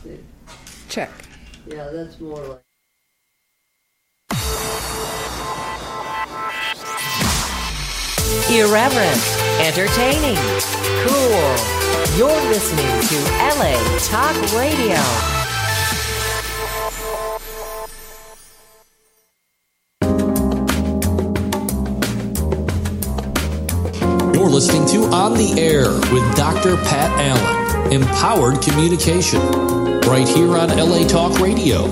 Check. Yeah, that's more like... Irreverent, entertaining, cool. You're listening to LA Talk Radio. You're listening to On the Air with Dr. Pat Allen. Empowered communication. Right here on LA Talk Radio.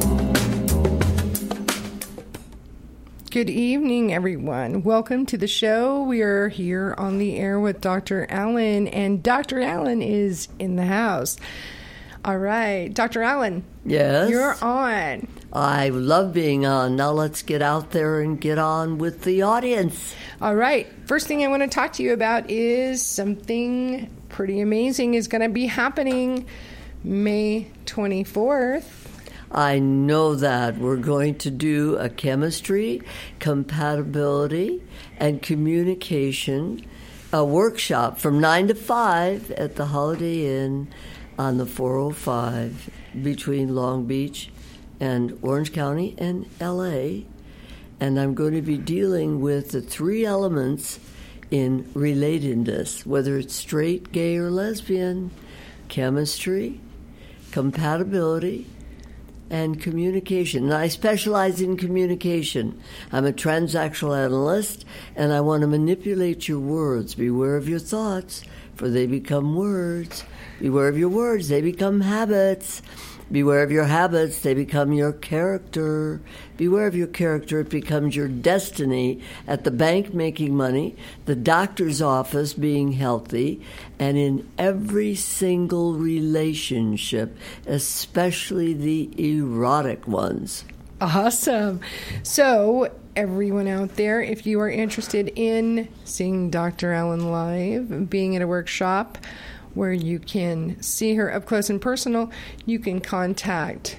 Good evening, everyone. Welcome to the show. We are here on the air with Dr. Allen, and Dr. Allen is in the house. All right, Dr. Allen. Yes? You're on. I love being on. Now let's get out there and get on with the audience. All right. First thing I want to talk to you about is something pretty amazing is going to be happening May 24th. I know that. We're going to do a chemistry, compatibility, and communication workshop from 9 to 5 at the Holiday Inn on the 405 between Long Beach and Orange County and LA. And I'm going to be dealing with the three elements in relatedness, whether it's straight, gay, or lesbian, chemistry, compatibility, and communication. And I specialize in communication. I'm a transactional analyst, and I want to manipulate your words. Beware of your thoughts, for they become words. Beware of your words, they become habits. Beware of your habits, they become your character. Beware of your character, it becomes your destiny. At the bank, making money, the doctor's office, being healthy, and in every single relationship, especially the erotic ones. Awesome. So, everyone out there, if you are interested in seeing Dr. Allen live, being at a workshop where you can see her up close and personal, you can contact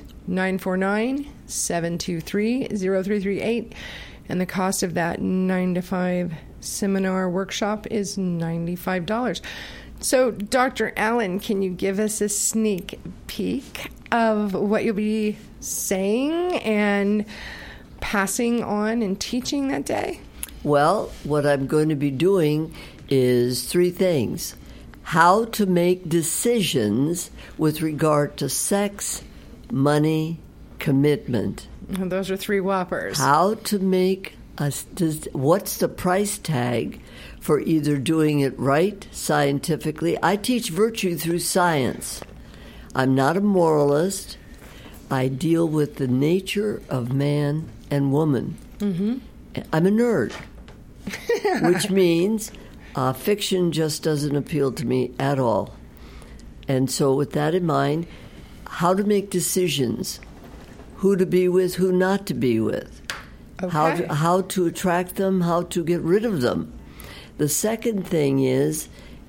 949-723-0338. And the cost of that 9 to 5 seminar workshop is $95. So, Dr. Allen, can you give us a sneak peek of what you'll be saying and passing on and teaching that day? Well, what I'm going to be doing is three things. How to make decisions with regard to sex, money, commitment. And those are three whoppers. How to make what's the price tag for either doing it right scientifically? I teach virtue through science. I'm not a moralist. I deal with the nature of man and woman. Mm-hmm. I'm a nerd, which means fiction just doesn't appeal to me at all. And so with that in mind, how to make decisions, who to be with, who not to be with, okay. how to attract them, how to get rid of them. The second thing is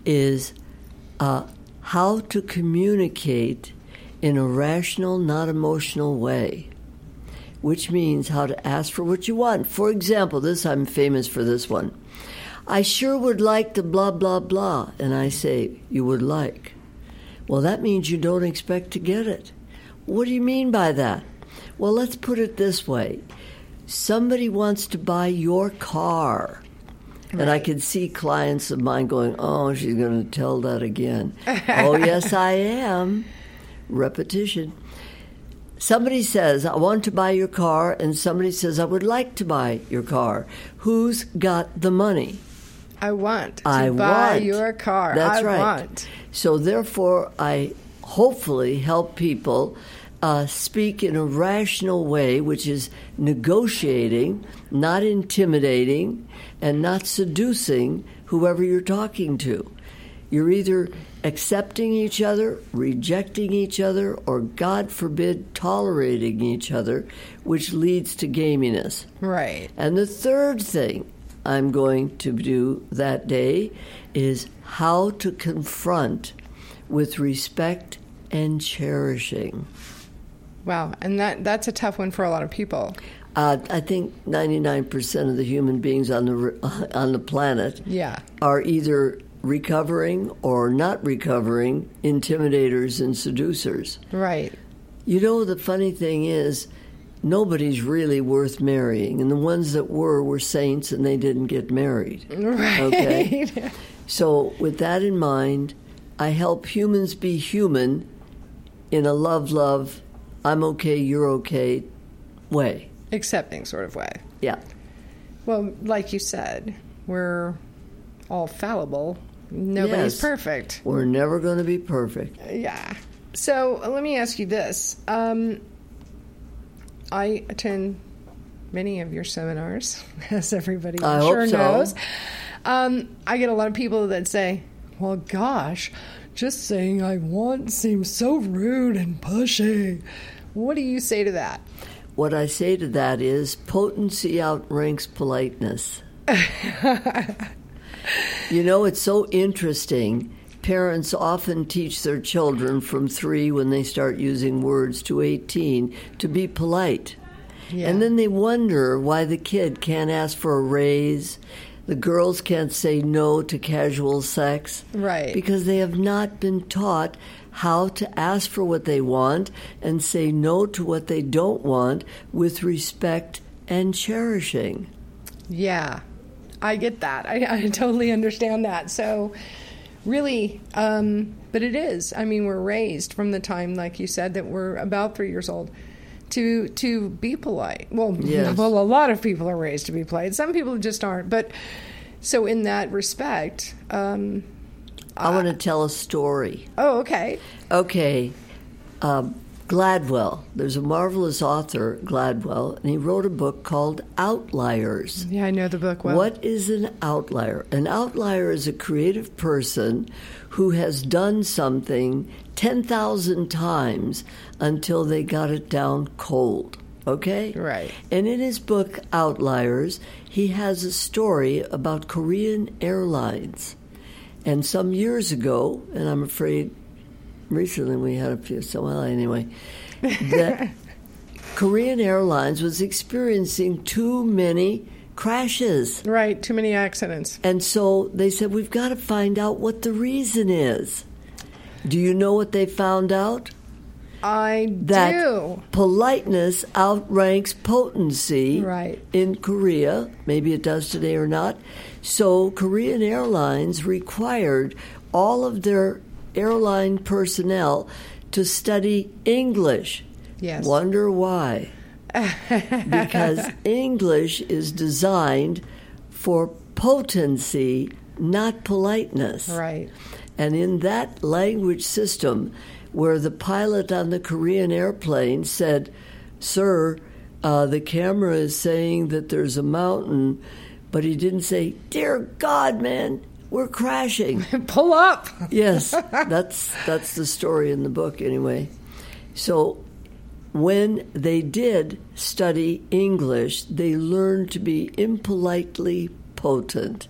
how to communicate in a rational, not emotional way, which means how to ask for what you want. For example, I'm famous for this one. I sure would like to blah, blah, blah. And I say, you would like. Well, that means you don't expect to get it. What do you mean by that? Well, let's put it this way. Somebody wants to buy your car. Right. And I can see clients of mine going, oh, she's going to tell that again. Oh, yes, I am. Repetition. Somebody says, I want to buy your car, and somebody says, I would like to buy your car. Who's got the money? I want to buy your car. That's right. I want. So therefore, I hopefully help people speak in a rational way, which is negotiating, not intimidating, and not seducing whoever you're talking to. You're either accepting each other, rejecting each other, or, God forbid, tolerating each other, which leads to gaminess. Right. And the third thing I'm going to do that day is how to confront with respect and cherishing. Wow, and that's a tough one for a lot of people. I think 99% of the human beings on the planet yeah. are either recovering or not recovering intimidators and seducers. Right. You know, the funny thing is, nobody's really worth marrying, and the ones that were saints and they didn't get married. Right. Okay? So with that in mind, I help humans be human in a love, I'm okay, you're okay way. Accepting sort of way. Yeah. Well, like you said, we're all fallible. Nobody's Yes. perfect. We're never going to be perfect. Yeah. So let me ask you this. I attend many of your seminars, as everybody I sure hope so. knows. I get a lot of people that say, well, gosh, just saying I want seems so rude and pushy. What do you say to that? What I say to that is potency outranks politeness. You know, it's so interesting. Parents often teach their children from 3 when they start using words to 18 to be polite. Yeah. And then they wonder why the kid can't ask for a raise. The girls can't say no to casual sex. Right. Because they have not been taught how to ask for what they want and say no to what they don't want with respect and cherishing. Yeah, I get that. I totally understand that. So, really, but it is. I mean, we're raised from the time, like you said, that we're about 3 years old to be polite. Well, Yes. well, a lot of people are raised to be polite. Some people just aren't. But so, in that respect, I want to tell a story. oh, okay. Okay, Gladwell. There's a marvelous author, Gladwell, and he wrote a book called Outliers. Yeah, I know the book well. What is an outlier? An outlier is a creative person who has done something 10,000 times until they got it down cold. Okay? Right. And in his book, Outliers, he has a story about Korean Airlines. And some years ago, and I'm afraid recently we had a few, so well, anyway, that Korean Airlines was experiencing too many crashes. Right, too many accidents. And so they said, we've got to find out what the reason is. Do you know what they found out? I That do. politeness outranks potency Right. in Korea. Maybe it does today or not. So Korean Airlines required all of their airline personnel to study English. Yes. Wonder why? Because English is designed for potency, not politeness. Right. And in that language system, where the pilot on the Korean airplane said, "Sir, the camera is saying that there's a mountain," but he didn't say, "Dear God, man, we're crashing." Pull up. Yes, that's the story in the book anyway. So when they did study English, they learned to be impolitely potent.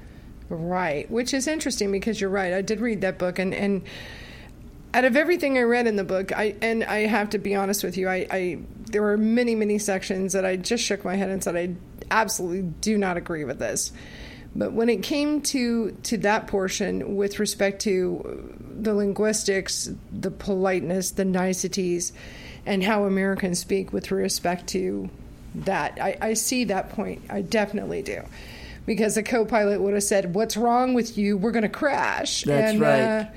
Right, which is interesting because you're right. I did read that book, and out of everything I read in the book, I have to be honest with you, I there were many sections that I just shook my head and said I absolutely do not agree with this. But when it came to that portion with respect to the linguistics, the politeness, the niceties, and how Americans speak with respect to that, I see that point. I definitely do. Because the co-pilot would have said, "What's wrong with you? We're going to crash." That's right.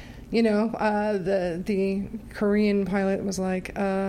The Korean pilot was like,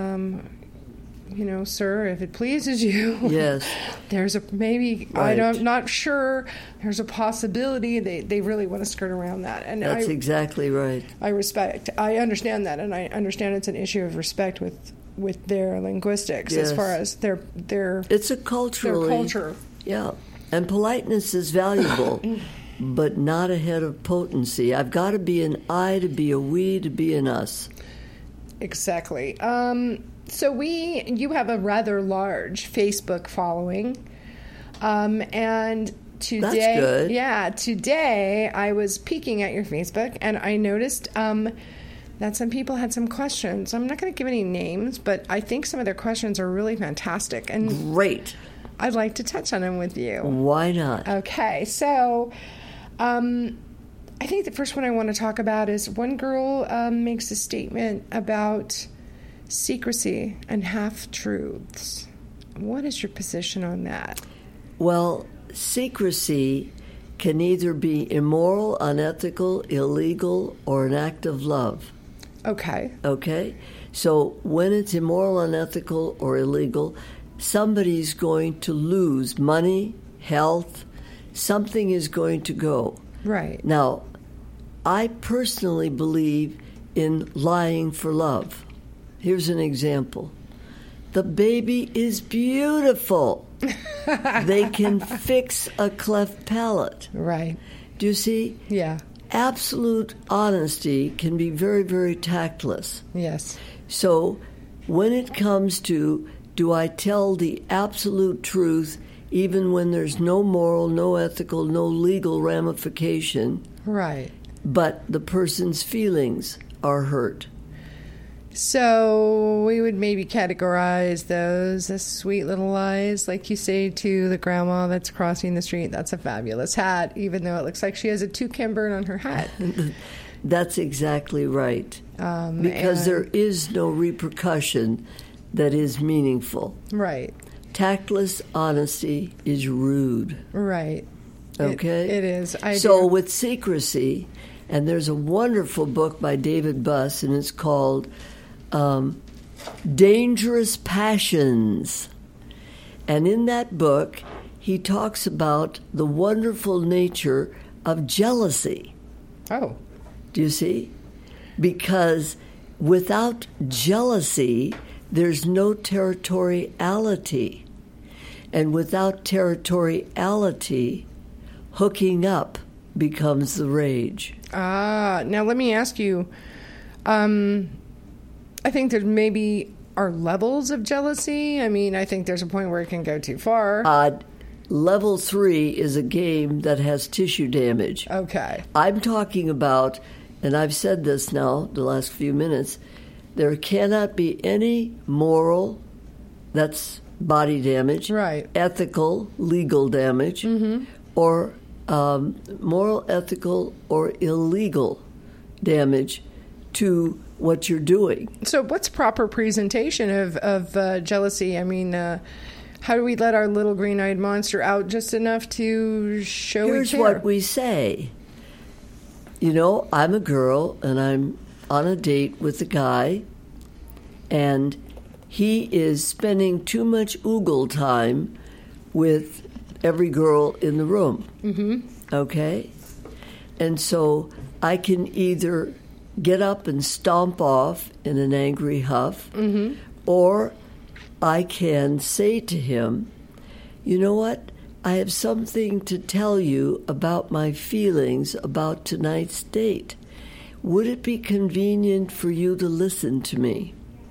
"Sir, if it pleases you, Yes. there's a maybe. Right. I'm not sure. There's a possibility." They really want to skirt around that, and That's exactly right. I understand that, and I understand it's an issue of respect with their linguistics as Yes. far as their It's a their culturally culture. Yeah. And politeness is valuable, but not ahead of potency. I've got to be an I to be a we to be an us. Exactly. So you have a rather large Facebook following, and today, That's good. Yeah, today I was peeking at your Facebook and I noticed that some people had some questions. I'm not going to give any names, but I think some of their questions are really fantastic, and Great. I'd like to touch on them with you. Why not? Okay, so I think the first one I want to talk about is one girl makes a statement about secrecy and half-truths. What is your position on that? Well, secrecy can either be immoral, unethical, illegal, or an act of love. Okay. Okay? So when it's immoral, unethical, or illegal, somebody's going to lose money, health, something is going to go. Right. Now, I personally believe in lying for love. Here's an example. The baby is beautiful. They can fix a cleft palate. Right. Do you see? Yeah. Absolute honesty can be very, very tactless. Yes. So when it comes to, do I tell the absolute truth even when there's no moral, no ethical, no legal ramification, Right. but the person's feelings are hurt? So we would maybe categorize those as sweet little lies, like you say to the grandma that's crossing the street, that's a fabulous hat, even though it looks like she has a toucan bird on her hat. That's exactly right. Because there is no repercussion that is meaningful. Right. Tactless honesty is rude. Right. Okay? It is. So with secrecy, and there's a wonderful book by David Buss, and it's called Dangerous Passions. And in that book, he talks about the wonderful nature of jealousy. Oh. Do you see? Because without jealousy, there's no territoriality. And without territoriality, hooking up becomes the rage. Now let me ask you, I think there maybe are levels of jealousy. I mean, I think there's a point where it can go too far. Level 3 is a game that has tissue damage. Okay. I'm talking about, and I've said this now the last few minutes, there cannot be any moral, that's body damage, right, ethical, legal damage, or moral, ethical, or illegal damage to what you're doing. So what's proper presentation of jealousy? I mean, how do we let our little green-eyed monster out just enough to show Here's we care? what we say. You know, I'm a girl, and I'm on a date with a guy, and he is spending too much oogle time with every girl in the room. Mm-hmm. Okay? And so I can either get up and stomp off in an angry huff, or I can say to him, you know what? I have something to tell you about my feelings about tonight's date. Would it be convenient for you to listen to me?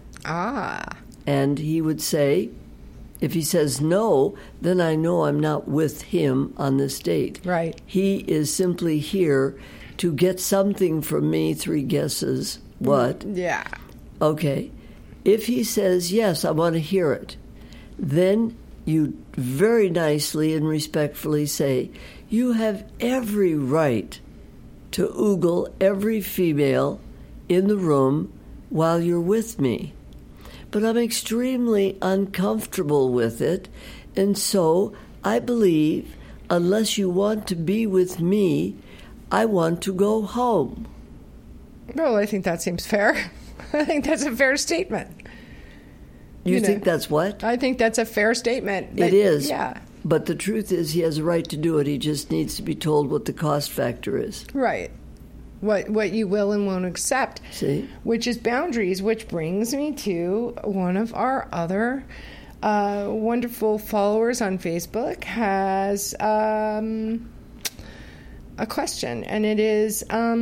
And he would say, if he says no, then I know I'm not with him on this date. Right. He is simply here to get something from me, 3 guesses. What? Yeah. Okay. If he says, yes, I want to hear it, then you very nicely and respectfully say, you have every right to oogle every female in the room while you're with me. But I'm extremely uncomfortable with it, and so I believe, unless you want to be with me, I want to go home. Well, I think that seems fair. I think that's a fair statement. You think that's what? I think that's a fair statement. It is. Yeah. But the truth is he has a right to do it. He just needs to be told what the cost factor is. Right. What you will and won't accept. See? Which is boundaries, which brings me to one of our other wonderful followers on Facebook has a question, and it is,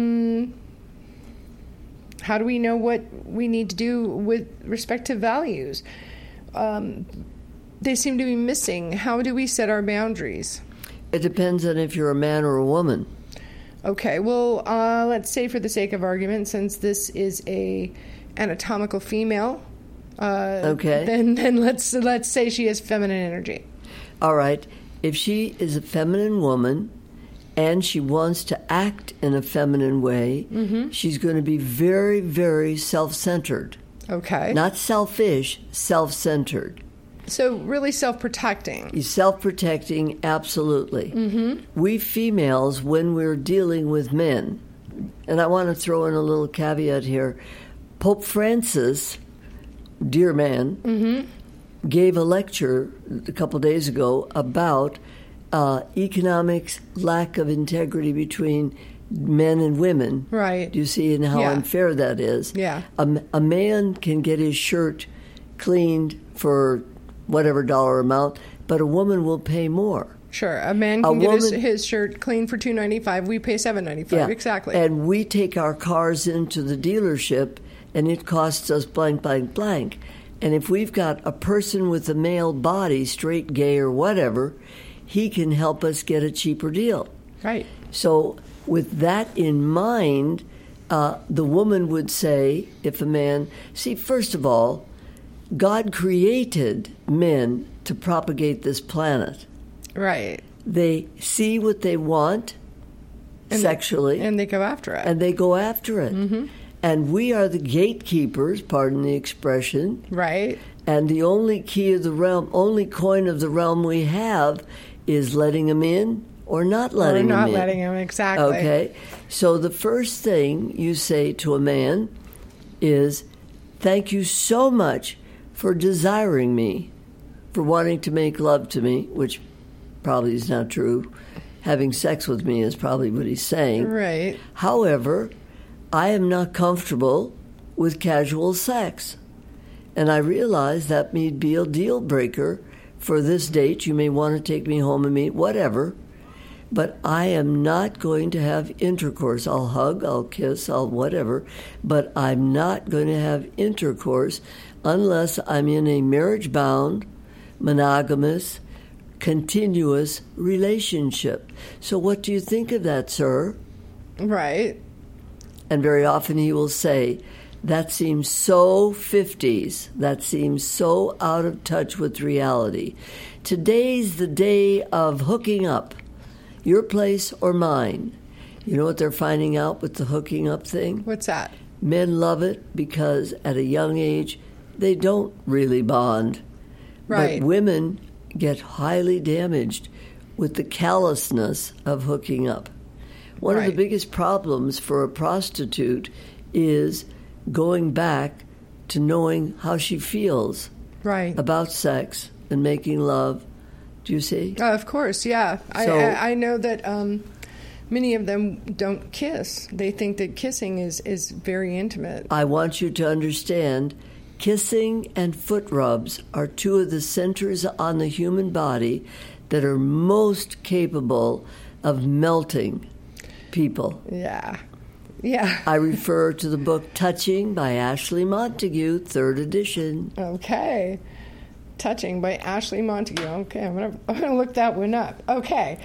how do we know what we need to do with respect to values? They seem to be missing. How do we set our boundaries? It depends on if you're a man or a woman. Okay, well, let's say for the sake of argument, since this is a anatomical female, okay, then let's say she has feminine energy. All right. If she is a feminine woman and she wants to act in a feminine way, she's going to be very, very self-centered. Okay. Not selfish, self-centered. So really self-protecting. Self-protecting, absolutely. We females, when we're dealing with men, and I want to throw in a little caveat here, Pope Francis, dear man, gave a lecture a couple days ago about economics, lack of integrity between men and women. Right. Do you see and how Yeah. unfair that is? Yeah. A man can get his shirt cleaned for whatever dollar amount, but a woman will pay more. Sure. A man can get his shirt clean for $2.95. We pay $7.95. Exactly. And we take our cars into the dealership, and it costs us blank, blank, blank. And if we've got a person with a male body, straight, gay, or whatever, he can help us get a cheaper deal. Right. So with that in mind, the woman would say, if a man... See, first of all, God created men to propagate this planet. Right. They see what they want sexually. And they go after it. And they go after it. And we are the gatekeepers, pardon the expression. Right. And the only key of the realm, only coin of the realm we have is letting them in or not letting them in. Or not letting them, exactly. Okay. So the first thing you say to a man is, thank you so much for desiring me, for wanting to make love to me, which probably is not true. Having sex with me is probably what he's saying. Right. However, I am not comfortable with casual sex. And I realize that may be a deal breaker for this date. You may want to take me home and meet, whatever. But I am not going to have intercourse. I'll hug, I'll kiss, I'll whatever. But I'm not going to have intercourse unless I'm in a marriage-bound, monogamous, continuous relationship. So what do you think of that, sir? Right. And very often he will say, that seems so 50s. That seems so out of touch with reality. Today's the day of hooking up. Your place or mine. You know what they're finding out with the hooking up thing? What's that? Men love it because at a young age, they don't really bond. Right. But women get highly damaged with the callousness of hooking up. One of the biggest problems for a prostitute is going back to knowing how she feels about sex and making love. Do you see? Of course, yeah. So, I know that many of them don't kiss. They think that kissing is very intimate. I want you to understand, kissing and foot rubs are two of the centers on the human body that are most capable of melting people. Yeah. Yeah. I refer to the book Touching by Ashley Montague, 3rd edition. Okay. Touching by Ashley Montague. Okay, I'm gonna look that one up. Okay.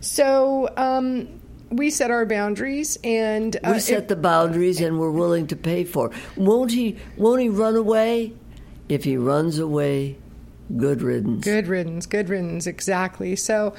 So we set our boundaries, and we set the boundaries, and we're willing to pay for it. Won't he run away? If he runs away, good riddance. Good riddance. Good riddance. Exactly. So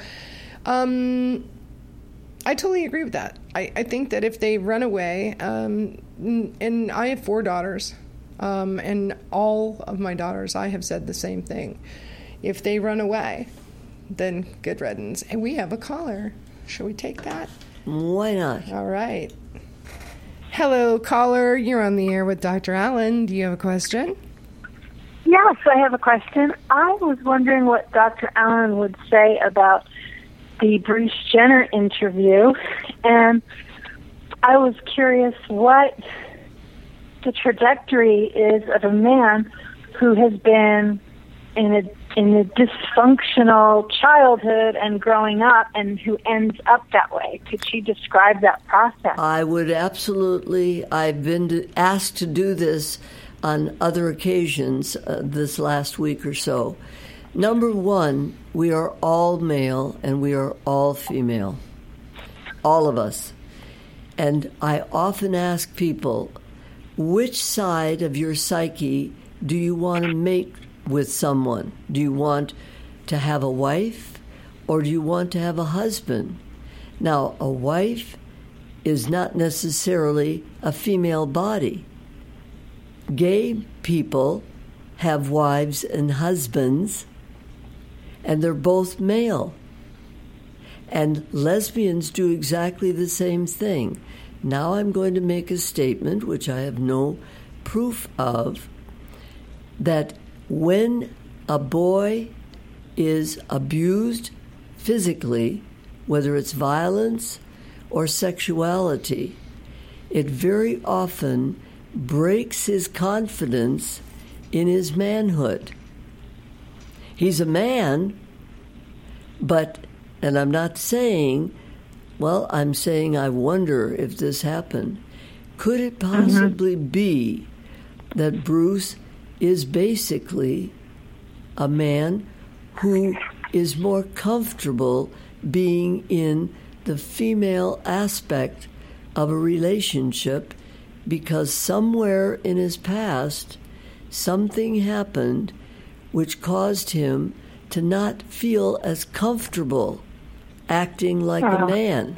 I totally agree with that. I think that if they run away, and I have 4 daughters, and all of my daughters, I have said the same thing. If they run away, then good riddance. And we have a caller. Shall we take that? Why not? All right. Hello, caller. You're on the air with Dr. Allen. Do you have a question? Yes, I have a question. I was wondering what Dr. Allen would say about the Bruce Jenner interview, and I was curious what the trajectory is of a man who has been in a dysfunctional childhood and growing up, and who ends up that way. Could she describe that process? I would absolutely. I've been asked to do this on other occasions this last week or so. Number one, we are all male and we are all female. All of us. And I often ask people, which side of your psyche do you want to mate with someone? Do you want to have a wife or do you want to have a husband? Now, a wife is not necessarily a female body. Gay people have wives and husbands, and they're both male. And lesbians do exactly the same thing. Now I'm going to make a statement, which I have no proof of, that when a boy is abused physically, whether it's violence or sexuality, it very often breaks his confidence in his manhood. He's a man, but, and I'm not saying, well, I'm saying I wonder if this happened. Could it possibly be that Bruce is basically a man who is more comfortable being in the female aspect of a relationship because somewhere in his past something happened which caused him to not feel as comfortable acting like a man.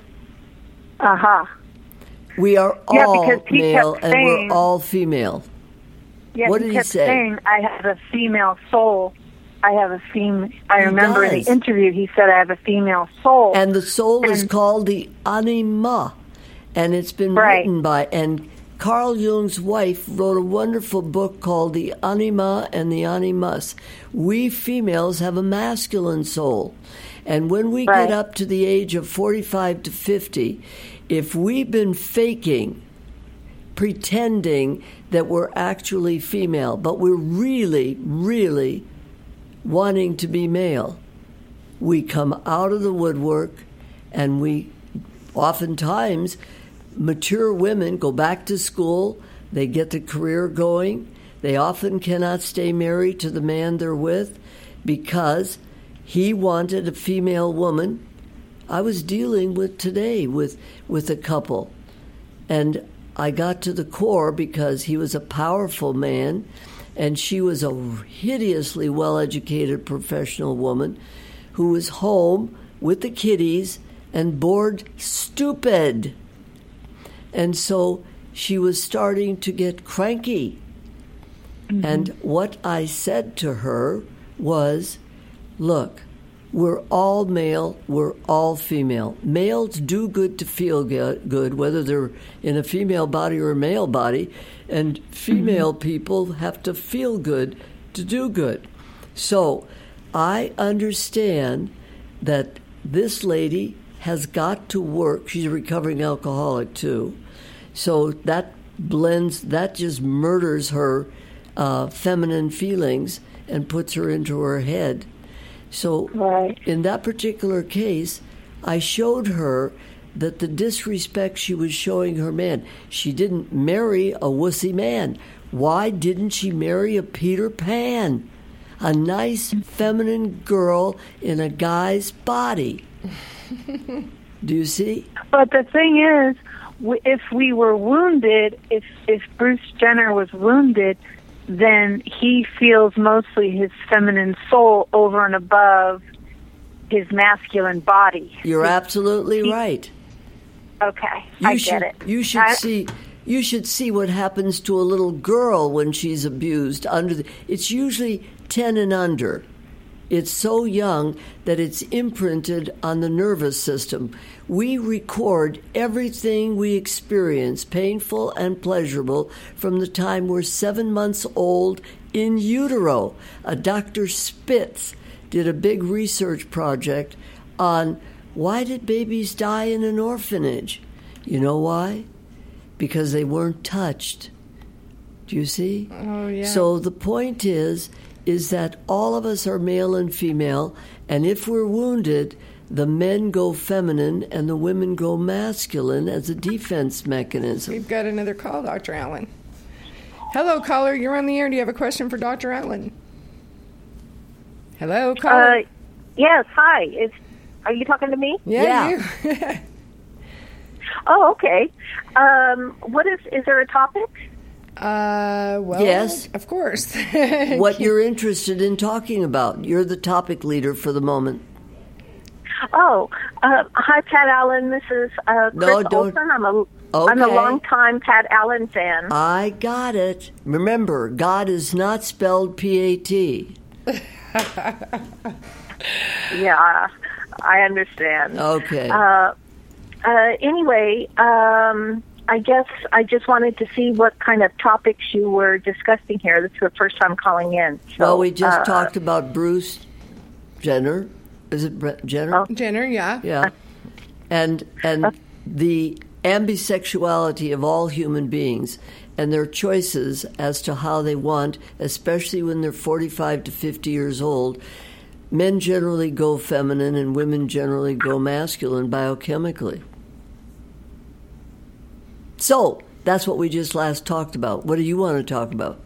We are all male and we're all female. Yeah, what did he say? Saying, I have a female soul. I remember in the interview he said, I have a female soul. And the soul is called the anima. And it's been written by, and Carl Jung's wife wrote a wonderful book called The Anima and the Animus. We females have a masculine soul. And when we get up to the age of 45 to 50, if we've been faking, pretending that we're actually female, but we're really, really wanting to be male, we come out of the woodwork, and we oftentimes, mature women go back to school, they get the career going, they often cannot stay married to the man they're with because he wanted a female woman. I was dealing with today with a couple, and I got to the core because he was a powerful man and she was a hideously well-educated professional woman who was home with the kiddies and bored stupid. And so she was starting to get cranky. And what I said to her was, look, we're all male, we're all female. Males do good to feel good, whether they're in a female body or a male body, and female people have to feel good to do good. So I understand that this lady has got to work. She's a recovering alcoholic, too. So that just murders her feminine feelings and puts her into her head. So in that particular case, I showed her that the disrespect she was showing her man, she didn't marry a wussy man. Why didn't she marry a Peter Pan? A nice feminine girl in a guy's body. Do you see? But the thing is, if we were wounded, if Bruce Jenner was wounded, then he feels mostly his feminine soul over and above his masculine body. You're absolutely right. Okay, I get it. You should see what happens to a little girl when she's abused. It's usually 10 and under. It's so young that it's imprinted on the nervous system. We record everything we experience, painful and pleasurable, from the time we're 7 months old in utero. Dr. Spitz did a big research project on why did babies die in an orphanage. You know why? Because they weren't touched. Do you see? Oh, yeah. So the point is that all of us are male and female, and if we're wounded, the men go feminine and the women go masculine as a defense mechanism. We've got another call, Dr. Allen. Hello, caller. You're on the air. Do you have a question for Dr. Allen? Hello, caller. Yes, hi. Are you talking to me? Yeah. You. Oh, okay. Is there a topic? Well, yes, of course. What you're interested in talking about. You're the topic leader for the moment. Hi, Pat Allen. This is Chris Olson. I'm a long-time Pat Allen fan. I got it. Remember, God is not spelled P-A-T. Yeah, I understand. Okay. Anyway, I guess I just wanted to see what kind of topics you were discussing here. This is the first time calling in. So, well, we just talked about Bruce Jenner. Is it Jenner? Jenner, yeah. Yeah. And the ambisexuality of all human beings and their choices as to how they want, especially when they're 45 to 50 years old. Men generally go feminine and women generally go masculine biochemically. So, that's what we just last talked about. What do you want to talk about?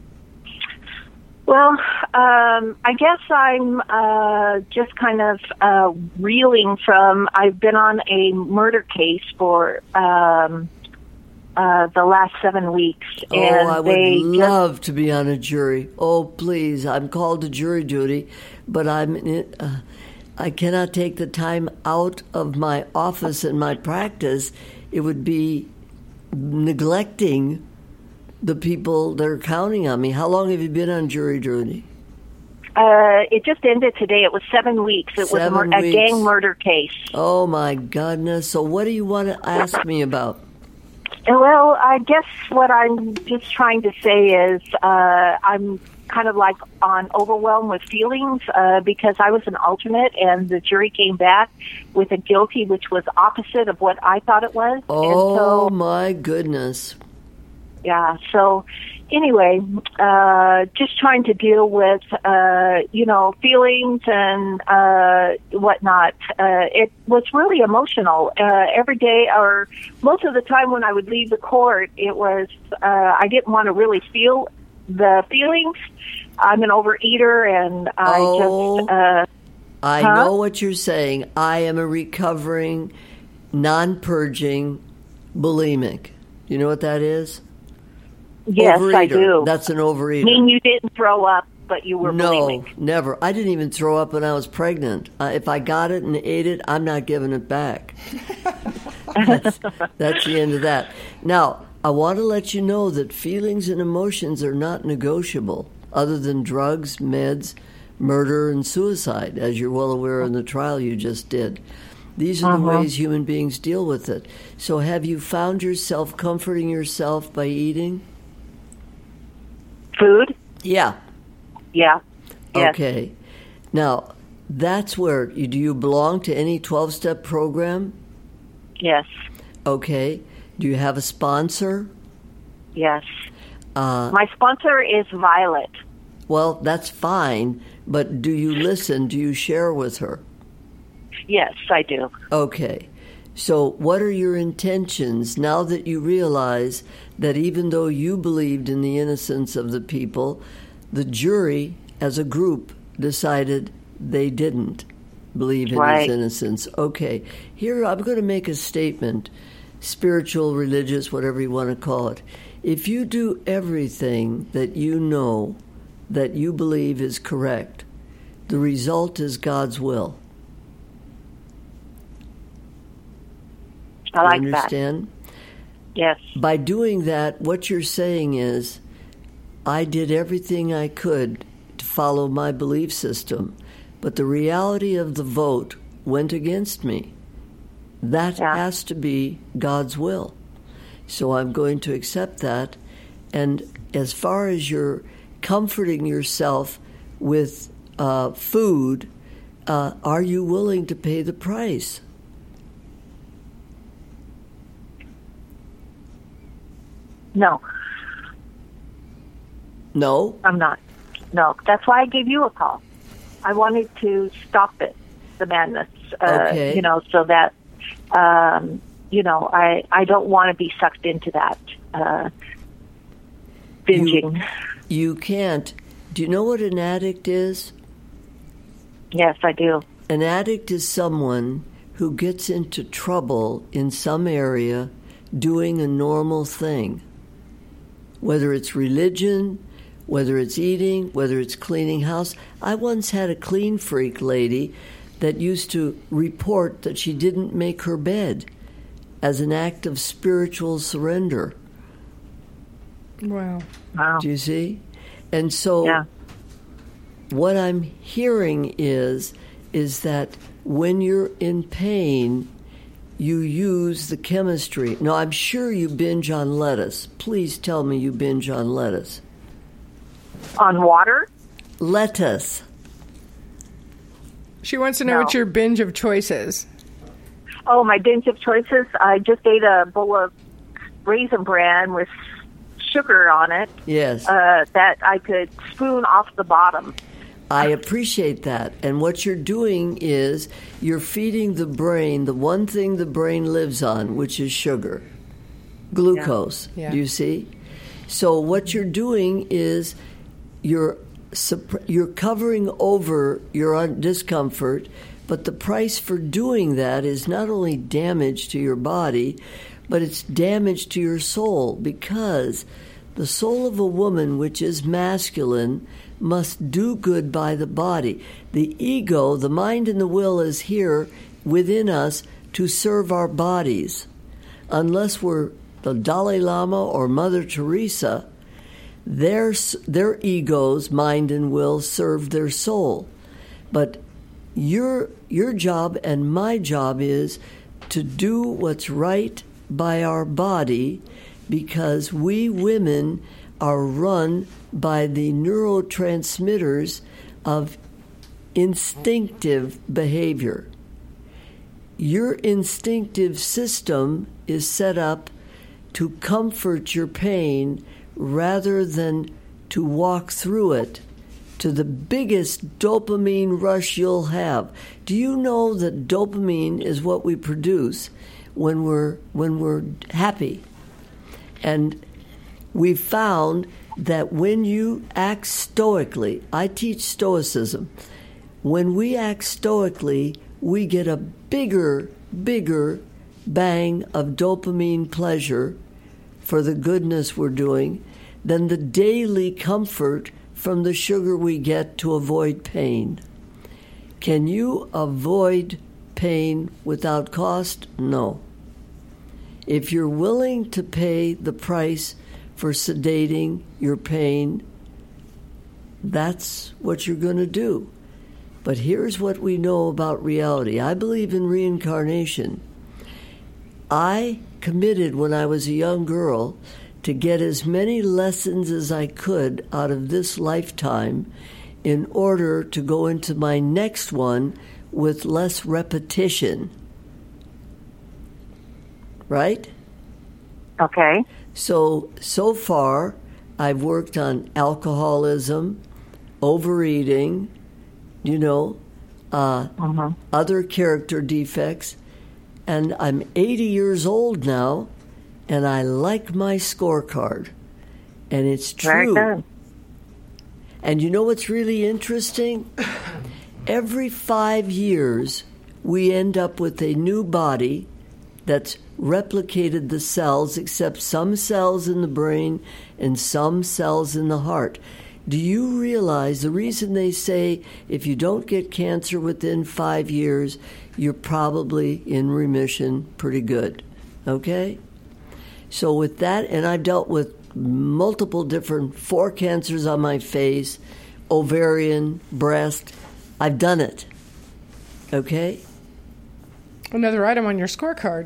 Well, I guess I'm just kind of reeling from, I've been on a murder case for the last 7 weeks. And I would love to be on a jury. Oh, please, I'm called to jury duty, but I cannot take the time out of my office and my practice. It would be neglecting the people that are counting on me. How long have you been on jury duty? It just ended today. It was 7 weeks. It was a gang murder case. Oh, my goodness. So what do you want to ask me about? Well, I guess what I'm just trying to say is I'm kind of like overwhelmed with feelings because I was an alternate and the jury came back with a guilty, which was opposite of what I thought it was. Oh, my goodness. Yeah, so anyway, just trying to deal with, feelings and whatnot. It was really emotional. Every day or most of the time when I would leave the court, it was, I didn't want to really feel the feelings. I'm an overeater and I know what you're saying. I am a recovering, non-purging bulimic. You know what that is? Yes, overeater. I do. That's an overeater. I mean, you didn't throw up, but you were bulimic. No, never. I didn't even throw up when I was pregnant. If I got it and ate it, I'm not giving it back. That's the end of that. Now, I want to let you know that feelings and emotions are not negotiable, other than drugs, meds, murder, and suicide, as you're well aware in the trial you just did. These are the ways human beings deal with it. So have you found yourself comforting yourself by eating? Food? Yeah. Yeah. Yes. Okay. Now, that's where, do you belong to any 12-step program? Yes. Okay. Do you have a sponsor? Yes. My sponsor is Violet. Well, that's fine, but do you listen? Do you share with her? Yes, I do. Okay. So what are your intentions now that you realize that even though you believed in the innocence of the people, the jury as a group decided they didn't believe in his innocence? Okay. Here I'm going to make a statement, spiritual, religious, whatever you want to call it. If you do everything that you know that you believe is correct, the result is God's will. I like that. Understand? Yes. By doing that, what you're saying is, I did everything I could to follow my belief system, but the reality of the vote went against me. That has to be God's will. So I'm going to accept that. And as far as you're comforting yourself with food, are you willing to pay the price? No. No? I'm not. No. That's why I gave you a call. I wanted to stop it, the madness, okay. So that, I don't want to be sucked into that binging. You can't. Do you know what an addict is? Yes, I do. An addict is someone who gets into trouble in some area doing a normal thing. Whether it's religion, whether it's eating, whether it's cleaning house. I once had a clean freak lady that used to report that she didn't make her bed as an act of spiritual surrender. Wow. Wow. Do you see? And so what I'm hearing is that when you're in pain, you use the chemistry. Now, I'm sure you binge on lettuce. Please tell me you binge on lettuce. On water? Lettuce. She wants to know what your binge of choice is. Oh, my binge of choices. I just ate a bowl of Raisin Bran with sugar on it. Yes. That I could spoon off the bottom. I appreciate that. And what you're doing is you're feeding the brain the one thing the brain lives on, which is sugar, glucose. Yeah. Do you see? So what you're doing is you're covering over your discomfort, but the price for doing that is not only damage to your body, but it's damage to your soul, because the soul of a woman, which is masculine, must do good by the body. The ego, the mind and the will, is here within us to serve our bodies. Unless we're the Dalai Lama or Mother Teresa, their egos, mind and will, serve their soul. But your job and my job is to do what's right by our body, because we women are run by the neurotransmitters of instinctive behavior. Your instinctive system is set up to comfort your pain rather than to walk through it to the biggest dopamine rush you'll have. Do you know that dopamine is what we produce when we're happy? And we found that when you act stoically, I teach Stoicism, when we act stoically, we get a bigger bang of dopamine pleasure for the goodness we're doing than the daily comfort from the sugar we get to avoid pain. Can you avoid pain without cost? No. If you're willing to pay the price for sedating your pain, that's what you're going to do. But here's what we know about reality. I believe in reincarnation. I committed when I was a young girl to get as many lessons as I could out of this lifetime in order to go into my next one with less repetition. Right? Okay. So far, I've worked on alcoholism, overeating, other character defects, and I'm 80 years old now, and I like my scorecard, and it's true. Very good. And you know what's really interesting? Every 5 years, we end up with a new body that's replicated the cells, except some cells in the brain and some cells in the heart. Do you realize the reason they say if you don't get cancer within 5 years, you're probably in remission pretty good? Okay? So with that, and I've dealt with multiple different 4 cancers on my face, ovarian, breast. I've done it. Okay? Another item on your scorecard.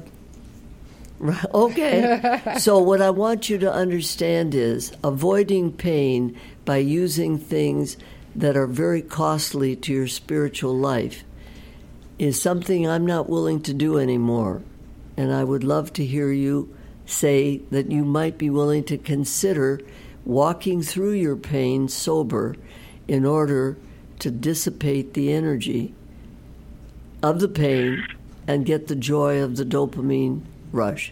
Okay. So what I want you to understand is avoiding pain by using things that are very costly to your spiritual life is something I'm not willing to do anymore. And I would love to hear you say that you might be willing to consider walking through your pain sober in order to dissipate the energy of the pain and get the joy of the dopamine rush.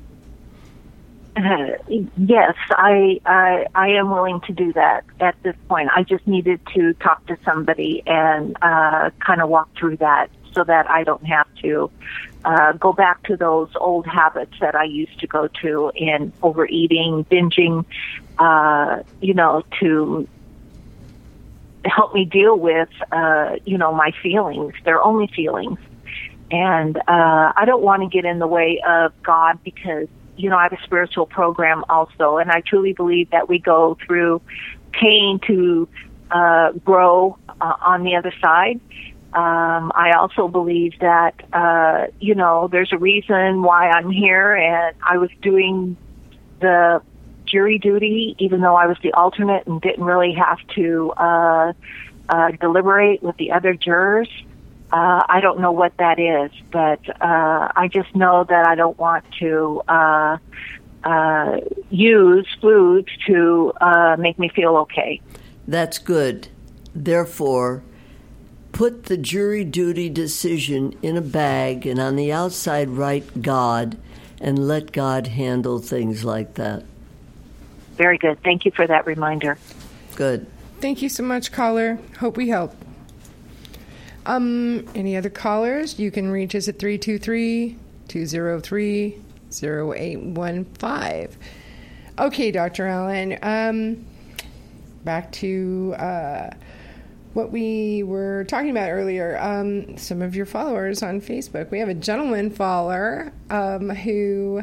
Yes, I am willing to do that at this point. I just needed to talk to somebody and kind of walk through that so that I don't have to go back to those old habits that I used to go to in overeating, binging, to help me deal with, my feelings. They're only feelings. And I don't want to get in the way of God because, I have a spiritual program also, and I truly believe that we go through pain to grow on the other side. I also believe that, there's a reason why I'm here, and I was doing the jury duty, even though I was the alternate and didn't really have to deliberate with the other jurors. I don't know what that is, but I just know that I don't want to use foods to make me feel okay. That's good. Therefore, put the jury duty decision in a bag and on the outside write God and let God handle things like that. Very good. Thank you for that reminder. Good. Thank you so much, caller. Hope we help. Any other callers? You can reach us at 323-203-0815. Okay, Dr. Allen. Back to what we were talking about earlier. Some of your followers on Facebook. We have a gentleman follower who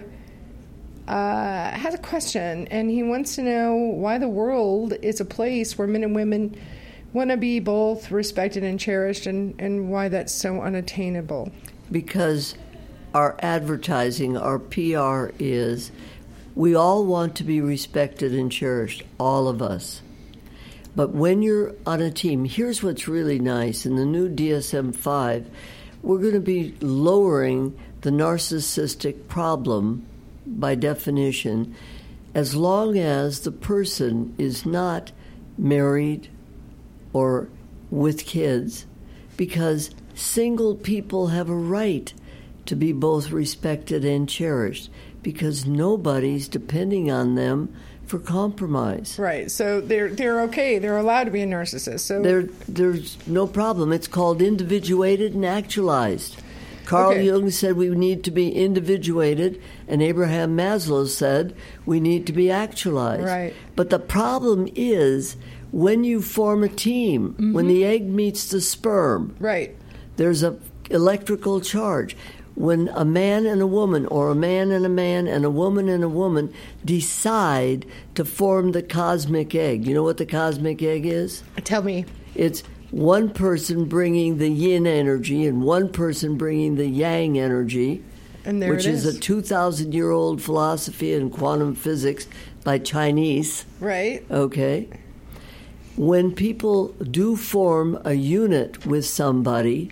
has a question, and he wants to know why the world is a place where men and women want to be both respected and cherished, and why that's so unattainable. Because our advertising, our PR is, we all want to be respected and cherished, all of us. But when you're on a team, here's what's really nice. In the new DSM-5, we're going to be lowering the narcissistic problem by definition, as long as the person is not married or with kids, because single people have a right to be both respected and cherished, because nobody's depending on them for compromise. Right. So they're okay. They're allowed to be a narcissist. So there's no problem. It's called individuated and actualized. Carl Jung said we need to be individuated, and Abraham Maslow said we need to be actualized. Right. But the problem is when you form a team, when the egg meets the sperm, right, there's a electrical charge. When a man and a woman, or a man and a man and a woman decide to form the cosmic egg, you know what the cosmic egg is? Tell me. It's one person bringing the yin energy and one person bringing the yang energy, and there which it is a 2,000-year-old philosophy in quantum physics by Chinese. Right. Okay. When people do form a unit with somebody,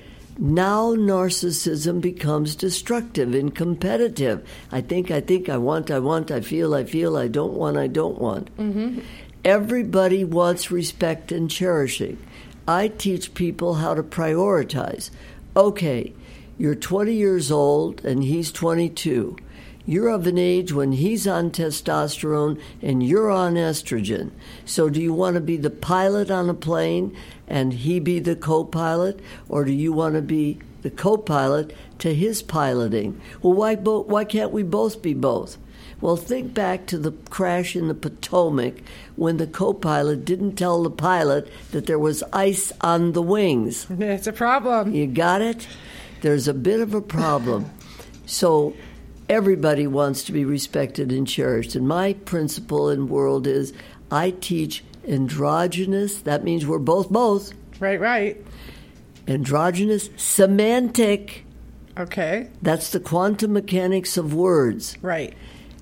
now narcissism becomes destructive and competitive. I think, I want, I feel, I don't want. Mm-hmm. Everybody wants respect and cherishing. I teach people how to prioritize. Okay, you're 20 years old and he's 22. You're of an age when he's on testosterone and you're on estrogen. So do you want to be the pilot on a plane and he be the co-pilot? Or do you want to be the co-pilot to his piloting? Well, why can't we both be both? Well, think back to the crash in the Potomac when the co-pilot didn't tell the pilot that there was ice on the wings. It's a problem. You got it? There's a bit of a problem. So everybody wants to be respected and cherished. And my principle in world is I teach androgynous. That means we're both. Right. Androgynous, semantic. Okay. That's the quantum mechanics of words. Right.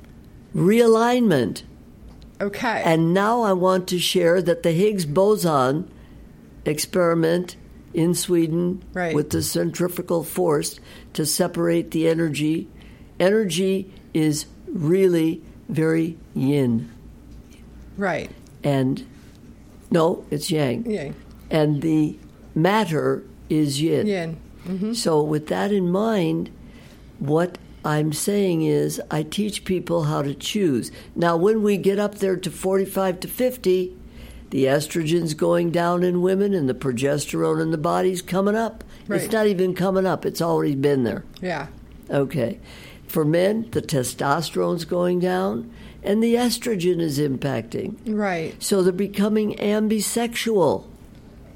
Realignment. Okay. And now I want to share that the Higgs boson experiment in Sweden with the centrifugal force to separate the energy. Energy is really very yin. Right. And no, it's yang. Yang. And the matter is yin. Yin. Mm-hmm. So with that in mind, what I'm saying is I teach people how to choose. Now, when we get up there to 45 to 50, the estrogen's going down in women and the progesterone in the body's coming up. Right. It's not even coming up. It's already been there. Yeah. Okay. For men, the testosterone's going down and the estrogen is impacting. Right. So they're becoming ambisexual.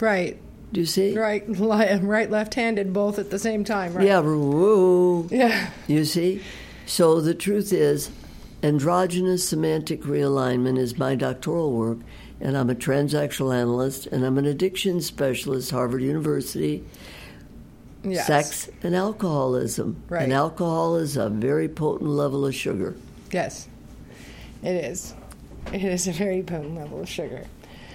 Right. Do you see? Right, left-handed, both at the same time, right? Yeah, woo. Yeah. You see? So the truth is, androgynous semantic realignment is my doctoral work, and I'm a transactional analyst, and I'm an addiction specialist, Harvard University. Yes. Sex and alcoholism. Right. And alcohol is a very potent level of sugar. Yes, it is. It is a very potent level of sugar.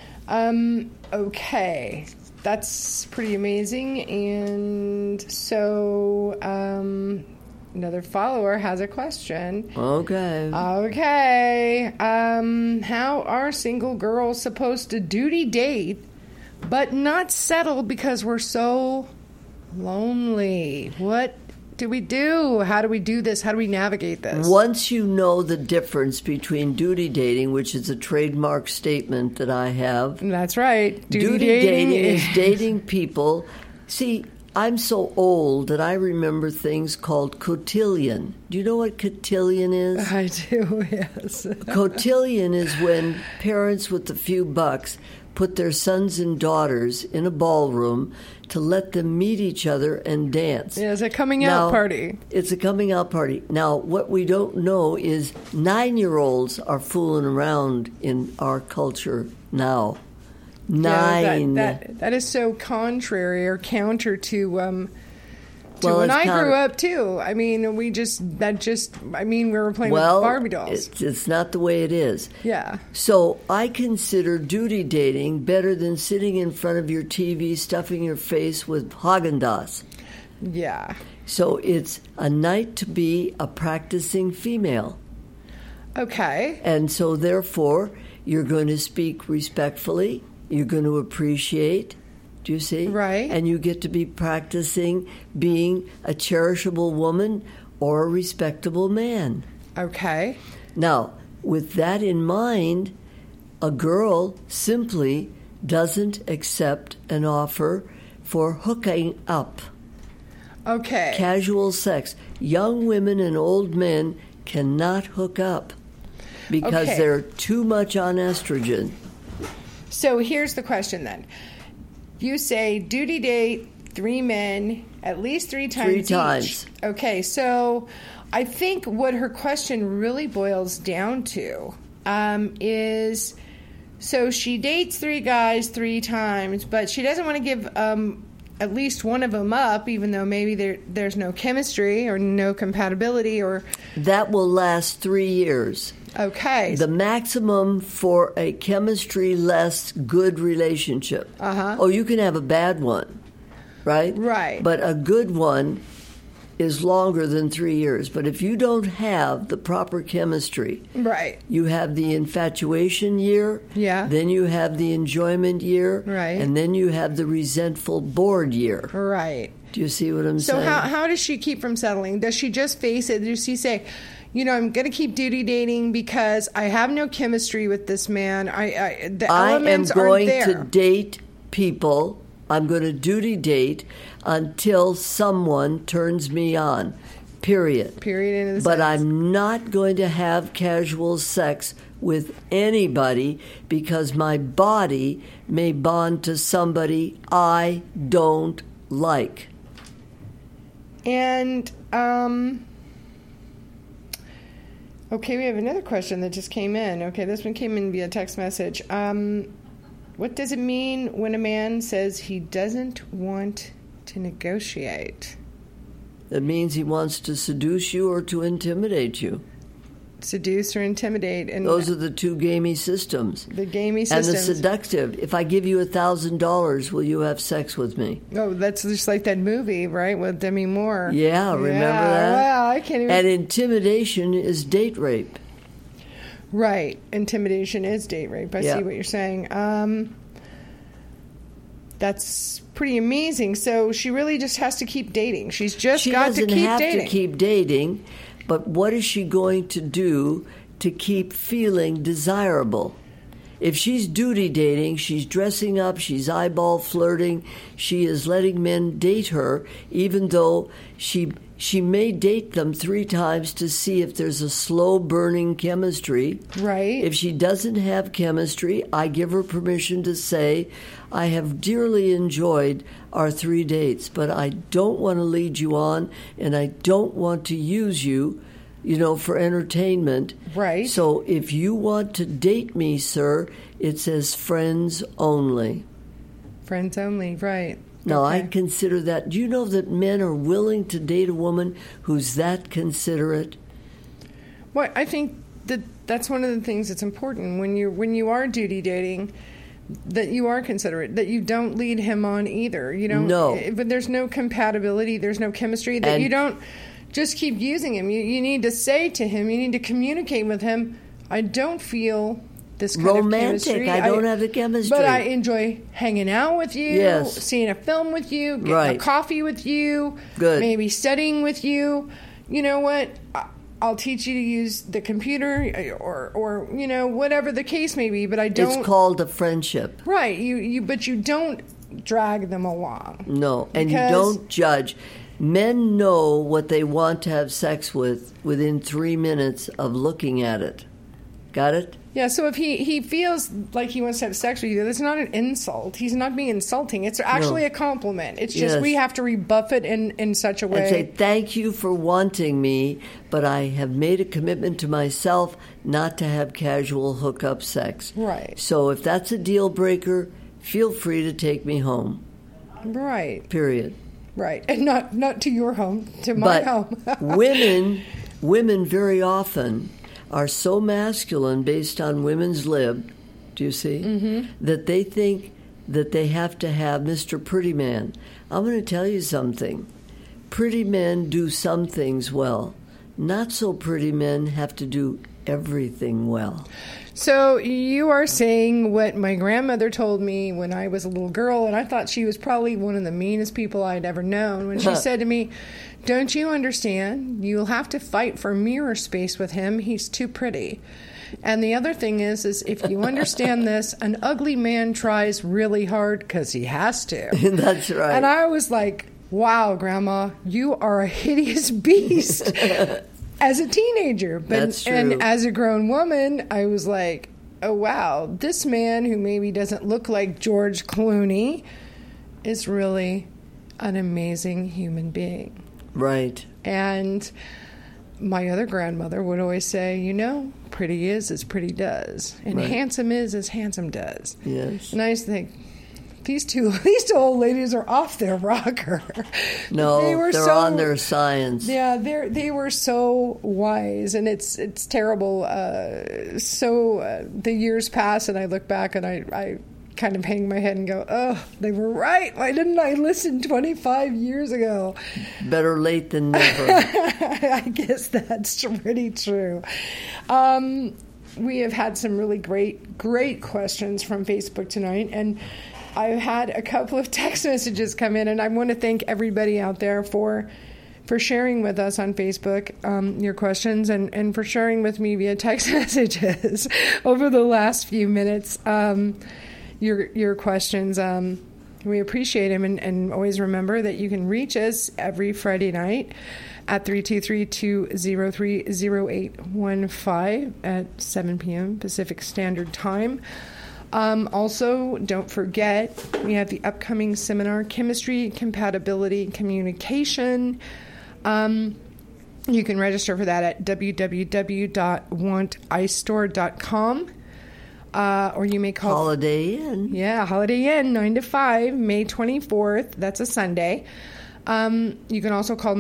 Okay, that's pretty amazing. And so another follower has a question. Okay. Okay. How are single girls supposed to duty date but not settle because we're so lonely? What do we do? How do we do this? How do we navigate this? Once you know the difference between duty dating, which is a trademark statement that I have. That's right. Duty dating is dating people. See, I'm so old that I remember things called cotillion. Do you know what cotillion is? I do, yes. Cotillion is when parents with a few bucks put their sons and daughters in a ballroom to let them meet each other and dance. Yeah, it's a coming out party. It's a coming out party. Now, what we don't know is 9-year-olds are fooling around in our culture now. 9. Yeah, that is so contrary or counter to when Well, I grew up too. I mean, we were playing with Barbie dolls. It's not the way it is. Yeah. So I consider duty dating better than sitting in front of your TV stuffing your face with Haagen-Dazs. Yeah. So it's a night to be a practicing female. Okay. And so therefore, you're going to speak respectfully. You're going to appreciate. Do you see? Right. And you get to be practicing being a cherishable woman or a respectable man. Okay. Now, with that in mind, a girl simply doesn't accept an offer for hooking up. Okay. Casual sex. Young women and old men cannot hook up because Okay. they're too much on estrogen. So here's the question then. You say duty date 3 men, at least 3 times 3 each. times. Okay, so I think what her question really boils down to is, so she dates 3 guys 3 times, but she doesn't want to give at least one of them up, even though maybe there's no chemistry or no compatibility or... That will last 3 years. Okay. The maximum for a chemistry-less good relationship. Uh-huh. Oh, you can have a bad one, right? Right. But a good one is longer than 3 years. But if you don't have the proper chemistry, Right. you have the infatuation year, Yeah. then you have the enjoyment year, Right. and then you have the resentful bored year. Right. Do you see what I'm So saying? how does she keep from settling? Does she just face it? Does she say, I'm going to keep duty dating because I have no chemistry with this man. The elements am going aren't there. to date people. I'm going to duty date until someone turns me on. Period. Period. Into the But sentence. I'm not going to have casual sex with anybody because my body may bond to somebody I don't like. And okay, we have another question that just came in. Okay, this one came in via text message. What does it mean when a man says he doesn't want to negotiate? That means he wants to seduce you or to intimidate you. Seduce or intimidate? And Those are the 2 gamey systems. the gamey And the systems. seductive. If I give you $1,000, will you have sex with me? Oh, that's just like that movie, right, with Demi Moore. Yeah, remember that? Well, I can't even... And intimidation is date rape. Right. Intimidation is date rape. I Yeah. see what you're saying. That's pretty amazing. So she really just has to keep dating. She's just She got to doesn't keep have dating. to keep dating, but what is she going to do to keep feeling desirable? If she's duty dating, she's dressing up, she's eyeball flirting, she is letting men date her, even though she she may date them 3 times to see if there's a slow burning chemistry. Right. If she doesn't have chemistry, I give her permission to say, I have dearly enjoyed our 3 dates, but I don't want to lead you on, and I don't want to use you, for entertainment. Right. So if you want to date me, sir, it says friends only. Friends only, right. Now, Okay. I consider that. Do you know that men are willing to date a woman who's that considerate? Well, I think that's one of the things that's important when you are duty dating, that you are considerate, that you don't lead him on either. You don't. No. But there's no compatibility. There's no chemistry. That you don't just keep using him. You need to say to him. You need to communicate with him. I don't feel this kind romantic. of chemistry. I don't have the chemistry. But I enjoy hanging out with you, Yes. seeing a film with you, getting Right. a coffee with you, Good. maybe studying with you. You know what? I'll teach you to use the computer or whatever the case may be, but I don't. It's called a friendship. Right. But you don't drag them along. No, and you Because- don't judge. Men know what they want to have sex with within 3 minutes of looking at it. Got it? Yeah, so if he feels like he wants to have sex with you, that's not an insult. He's not being insulting. It's actually a compliment. It's just Yes. we have to rebuff it in such a way. And say, thank you for wanting me, but I have made a commitment to myself not to have casual hookup sex. Right. So if that's a deal breaker, feel free to take me home. Right. Period. Right. And not to your home, to my But home. women very often are so masculine based on women's lib, do you see, that they think that they have to have Mr. Pretty Man. I'm going to tell you something. Pretty men do some things well. Not so pretty men have to do everything well. So you are saying what my grandmother told me when I was a little girl, and I thought she was probably one of the meanest people I'd ever known, when she said to me, don't you understand? You'll have to fight for mirror space with him. He's too pretty. And the other thing is if you understand this, an ugly man tries really hard because he has to. That's right. And I was like, wow, Grandma, you are a hideous beast. As a teenager. That's true. And as a grown woman, I was like, oh, wow, this man who maybe doesn't look like George Clooney is really an amazing human being. Right. And my other grandmother would always say, pretty is as pretty does. And Right. handsome is as handsome does. Yes. And I used to think, these two old ladies are off their rocker. No, They they're on their science. Yeah, they were so wise, and it's terrible. The years pass, and I look back, and I kind of hang my head and go, oh, they were right. Why didn't I listen 25 years ago? Better late than never. I guess that's pretty true. We have had some really great questions from Facebook tonight, and I've had a couple of text messages come in, and I want to thank everybody out there for sharing with us on Facebook your questions and for sharing with me via text messages over the last few minutes your questions. We appreciate them, and always remember that you can reach us every Friday night at 323-203-0815 at 7 p.m. Pacific Standard Time. Also, don't forget, we have the upcoming seminar, Chemistry, Compatibility, Communication. You can register for that at www.wanticestore.com. Or you may call... Holiday Inn. Yeah, Holiday Inn, 9 to 5, May 24th. That's a Sunday. You can also call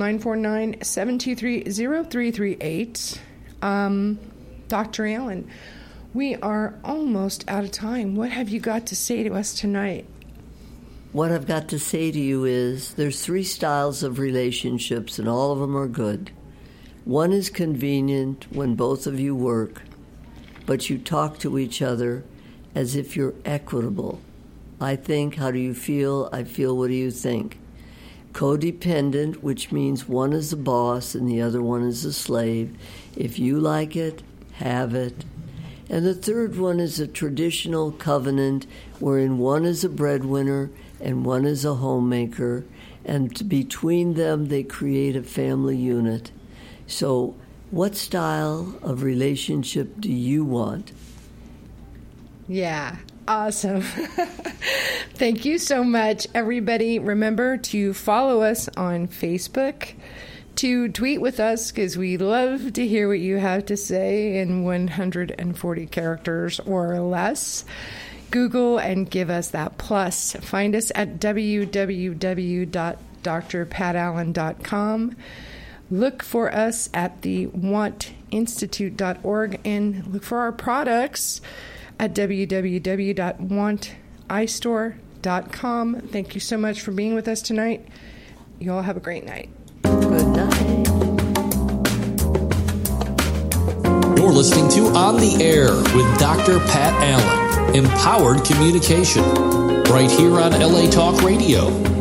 949-723-0338. Dr. Allen, we are almost out of time. What have you got to say to us tonight? What I've got to say to you is there's 3 styles of relationships, and all of them are good. One is convenient when both of you work, but you talk to each other as if you're equitable. I think, how do you feel? I feel, what do you think? Codependent, which means one is the boss and the other one is a slave. If you like it, have it. And the third one is a traditional covenant wherein one is a breadwinner and one is a homemaker, and between them they create a family unit. So what style of relationship do you want? Yeah, awesome. Thank you so much, everybody. Remember to follow us on Facebook, to tweet with us, because we love to hear what you have to say in 140 characters or less. Google and give us that plus. Find us at www.drpatallen.com. Look for us at the wantinstitute.org and look for our products at www.wantistore.com. Thank you so much for being with us tonight. You all have a great night. Good night. You're listening to On the Air with Dr. Pat Allen, Empowered Communication, right here on LA Talk Radio.